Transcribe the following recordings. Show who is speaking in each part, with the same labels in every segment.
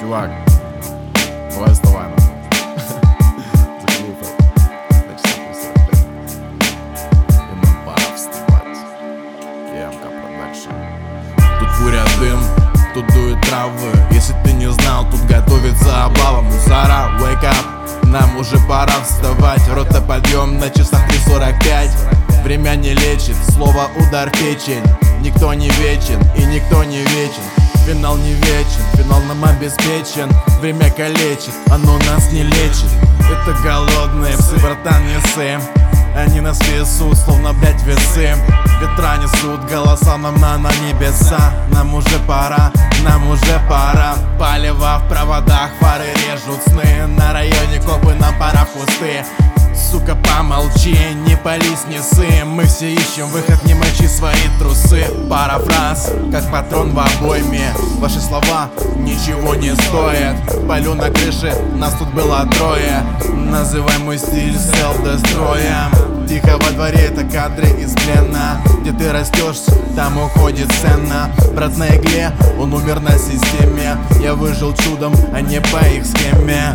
Speaker 1: Чувак, давай вставай на. Закрыл так. Значит, 45. И нам пора вставать. ЕМК Продакшн. Тут курят дым, тут дуют травы. Если ты не знал, тут готовится облава. Мусора, wake up, нам уже пора вставать. Рота подъем на часах 3:45. Время не лечит, слово удар в печень. Никто не вечен и никто не вечен. Финал не вечен, финал нам обеспечен. Время калечит, оно нас не лечит. Это голодные псы, братан, не сэм. Они нас весут, словно, блять, весы. Ветра несут голоса нам на небеса. Нам уже пора, нам уже пора. Палево в проводах, фары режут сны. На районе копы, нам пора в кусты. Сука, помолчи, не пались, не сы. Мы все ищем выход, не мочи свои трусы. Парафраз, как патрон в обойме. Ваши слова ничего не стоят. Палю на крыше, нас тут было трое. Называй мой стиль селф-дестроем. Тихо во дворе, это кадры из плена. Где ты растешь, там уходит сцена. Брат на игле, он умер на системе. Я выжил чудом, а не по их схеме.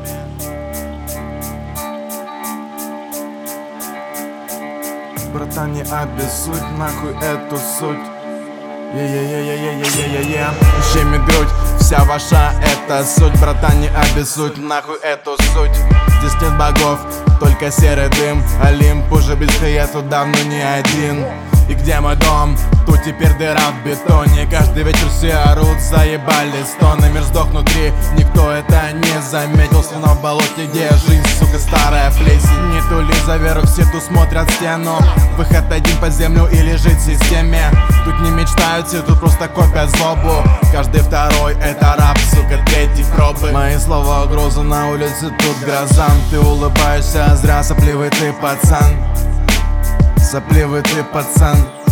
Speaker 1: Братан, не обессудь нахуй эту суть. Е-е-е-е-е-е-е-е. Щеми грудь, вся ваша это суть. Братан, не обессудь нахуй эту суть. Здесь нет богов, только серый дым. Олимп уже близко, я тут давно не один. И где мой дом? Тут теперь дыра в бетоне. Каждый вечер все орут, заебали стоны. Мир сдох внутри, никто это не заметил. Словно в болоте, где жизнь, сука, старая плесень. Не тули за веру, все тут смотрят в стену. Выход один под землю или жить в системе. Тут не мечтают, все тут просто копят злобу. Каждый второй это раб, сука, третий пробы. Мои слова угроза, на улице тут гроза. Ты улыбаешься, зря, сопливый ты пацан. Сопливый ты пацан.